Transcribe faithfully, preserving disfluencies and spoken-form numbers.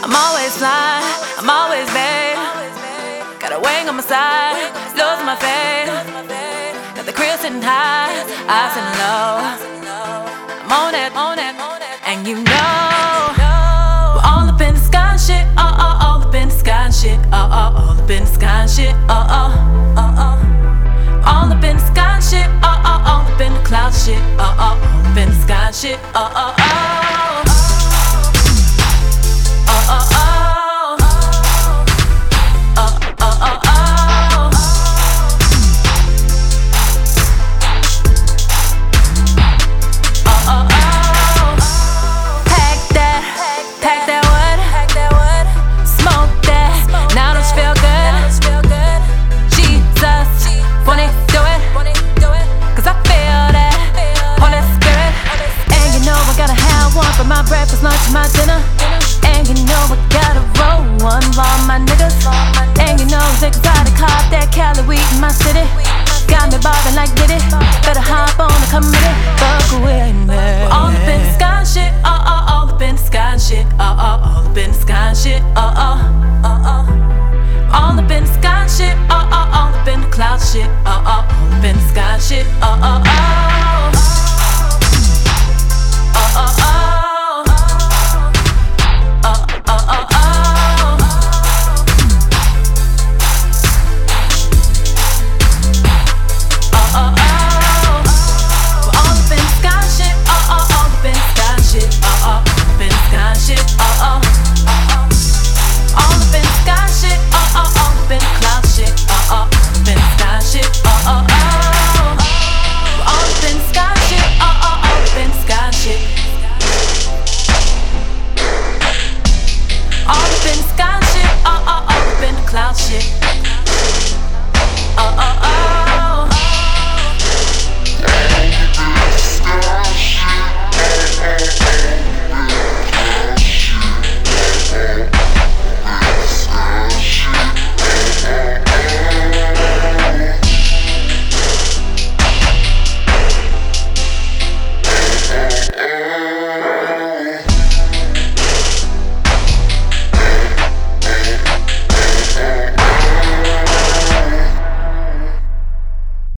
I'm always flying, I'm always babe. Got a wing on my side, losing my faith. Got the crib sitting high, I sitting low. I'm on it, on it, and you know we're all up in the sky and shit, oh oh, all up in the sky and shit, oh oh, all up in the sky and shit, oh oh, oh oh. All up in the sky and shit, oh oh, all up in the cloud shit, oh oh, all up in the sky and shit, oh oh, oh. Oh oh oh. Oh oh oh oh. Oh oh oh. Pack that, pack that wood, smoke that. Now don't you feel good? Jesus, wanna do it? Cause I feel that Holy Spirit. And you know I gotta have one for my breakfast, lunch, and my dinner. And you know I gotta roll one for all my niggas. And you know it's exotic, hop that Cali weed in my city. Got me bobbing like Diddy. Better hop on and come with it. Fuck with me. All up in the sky and shit, oh oh, all up in the sky and shit, oh oh, all up in the sky and shit, oh oh, oh oh. All up in the sky and shit, oh oh, all up in the cloud shit, oh oh, all up in the sky and shit, oh oh, oh.